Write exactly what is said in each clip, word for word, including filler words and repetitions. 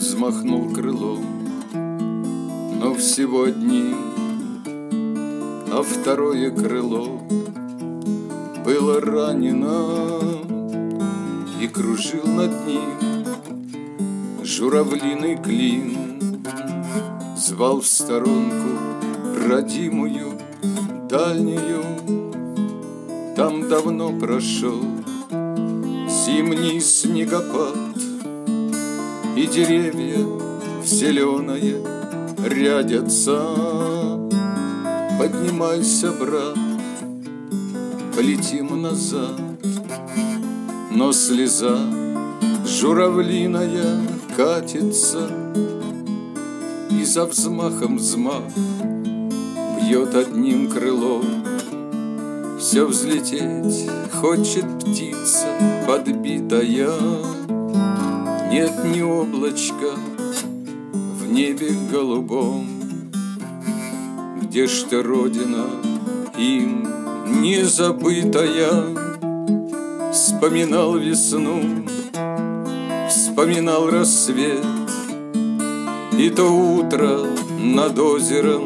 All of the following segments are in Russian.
взмахнул крылом, но всего одним, а второе крыло было ранено, и кружил над ним журавлиный клин, звал в сторонку родимую, дальнюю. Там давно прошел зимний снегопад, и деревья в зеленое рядятся. Поднимайся, брат, полетим назад. Но слеза журавлиная катится, и за взмахом взмах бьет одним крылом. Все взлететь хочет птица подбитая, нет ни облачка в небе голубом. Где ж ты, Родина, им незабытая? Вспоминал весну, вспоминал рассвет, и то утро над озером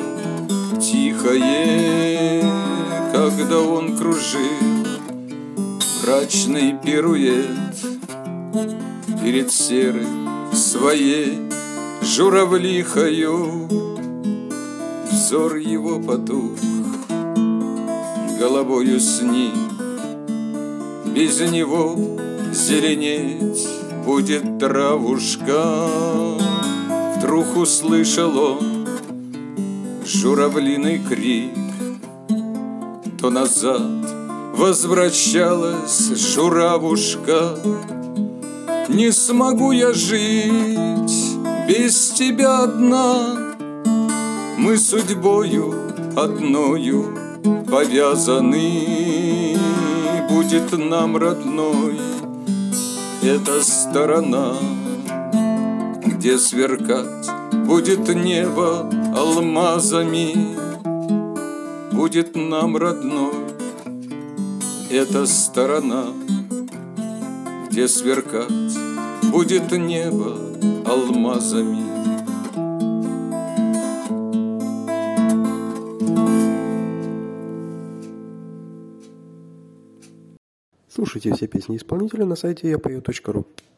тихое, когда он кружил мрачный пируэт перед серой своей журавлихою. Взор его потух, головою с ним, без него зеленеть будет травушка. Вдруг услышал он журавлиный крик, то назад возвращалась журавушка. Не смогу я жить без тебя одна, мы судьбою одною повязаны. Будет нам родной эта сторона, где сверкать будет небо алмазами. Будет нам родной эта сторона, где сверкать будет небо алмазами. Слушайте все песни исполнителя на сайте я пою точка ру.